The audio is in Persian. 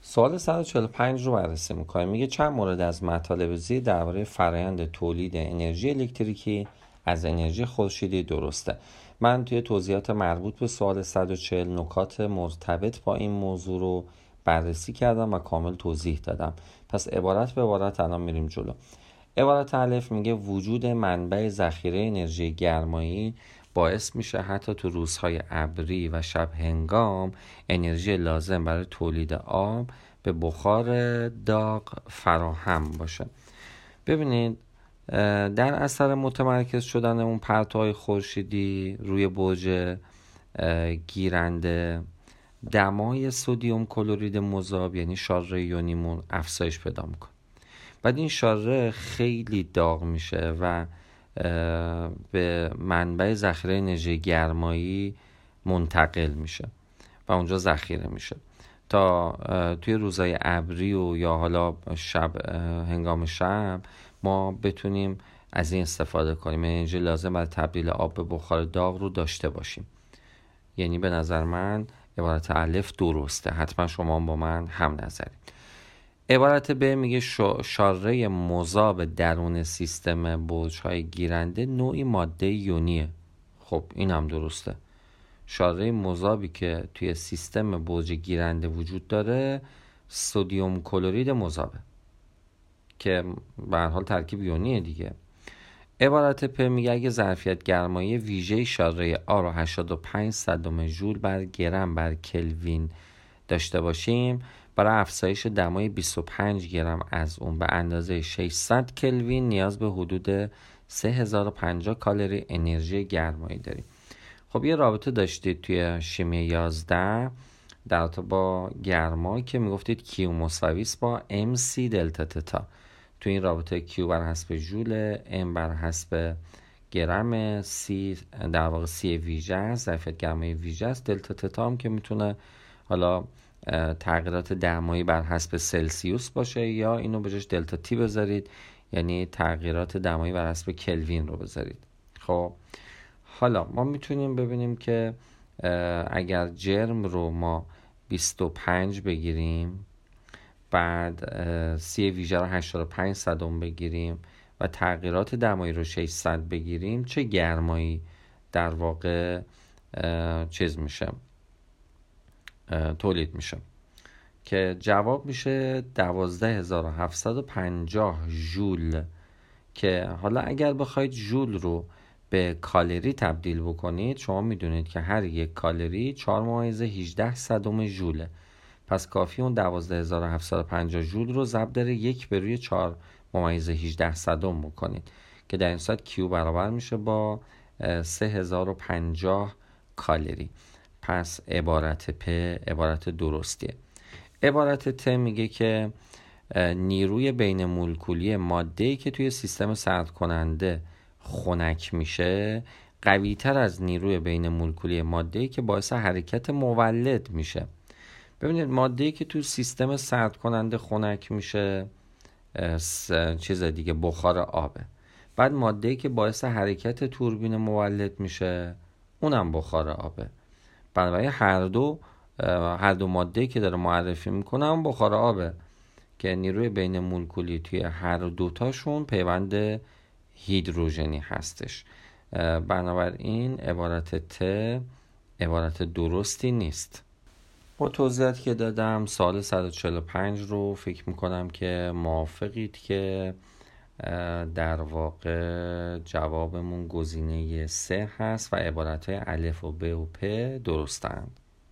سوال 145 رو بررسی میکنیم. میگه چند مورد از مطالب زیر درباره فرآیند تولید انرژی الکتریکی از انرژی خورشیدی درسته. من توی توضیحات مربوط به سوال 140 نکات مرتبط با این موضوع رو بررسی کردم و کامل توضیح دادم. پس عبارت به عبارت الان میریم جلو. عبارت الف میگه وجود منبع ذخیره انرژی گرمایی باعث میشه حتی تو روزهای ابری و شب هنگام انرژی لازم برای تولید آب به بخار داغ فراهم باشه. ببینید در اثر متمرکز شدن اون پرتوهای خورشیدی روی برج گیرنده دمای سدیم کلرید مذاب یعنی شاره یونیمون افزایش پیدا میکنه. بعد این شاره خیلی داغ میشه و به منبع ذخیره انرژی گرمایی منتقل میشه و اونجا ذخیره میشه تا توی روزهای ابری و یا حالا هنگام شب ما بتونیم از این استفاده کنیم، انرژی لازم برای تبدیل آب به بخار داغ رو داشته باشیم. یعنی به نظر من عبارت الف درسته، حتما شما با من هم نظرید. عبارت ب میگه شاره مذاب درون سیستم برج‌های گیرنده نوعی ماده یونیه. خب این هم درسته. شاره مذابی که توی سیستم برج گیرنده وجود داره سدیم کلرید مذابه که به هر حال ترکیب یونیه دیگه. عبارت پ میگه اگه ظرفیت گرمایی ویژه شاره آ رو 85 صدم ژول بر گرم بر کلوین داشته باشیم، برای افزایش دمای 25 گرم از اون به اندازه 600 کلوین نیاز به حدود 3050 کالری انرژی گرمایی داریم. خب یه رابطه داشتید توی شیمی 11 در رابطه با گرما که میگفتید Q مساوی است با MC دلتا تتا. تو این رابطه Q بر حسب ژول، M بر حسب گرم، C در واقع C ویژه است، ظرفیت گرمایی ویژه است، دلتا تتا هم که میتونه حالا تغییرات دمایی بر حسب سلسیوس باشه یا اینو به جاش دلتا تی بذارید، یعنی تغییرات دمایی بر حسب کلوین رو بذارید. خب حالا ما میتونیم ببینیم که اگر جرم رو ما 25 بگیریم، بعد سی ویژه رو 85 صدم بگیریم و تغییرات دمایی رو 600 بگیریم، چه گرمایی در واقع چیز میشه، تولید میشه؟ که جواب میشه 12750 ژول. که حالا اگر بخواید ژول رو به کالری تبدیل بکنید، شما میدونید که هر یک کالری 4.18 ژوله. پس کافی اون 12750 ژول رو ضرب در 1/4.18 بکنید که در این صورت کیو برابر میشه با 3050 کالری. پس عبارت پ عبارت درستیه. عبارت ت میگه که نیروی بین مولکولی ماده‌ای که توی سیستم سرد کننده خنک میشه قوی تر از نیروی بین مولکولی ماده‌ای که باعث حرکت مولد میشه. ببینید ماده‌ای که توی سیستم سرد کننده خنک میشه چیز دیگه بخار آبه. بعد ماده‌ای که باعث حرکت توربین مولد میشه اونم بخار آبه. بنابراین هر دو ماده‌ای که داره معرفی میکنه هم بخار آبه که نیروی بین مولکولی توی هر دوتاشون پیوند هیدروژنی هستش. بنابراین عبارت ت عبارت درستی نیست. با توضیحاتی که دادم سوال 145 رو فکر میکنم که موافقید که در واقع جوابمون گزینه 3 هست و عبارتهای الف و ب و پ درستند.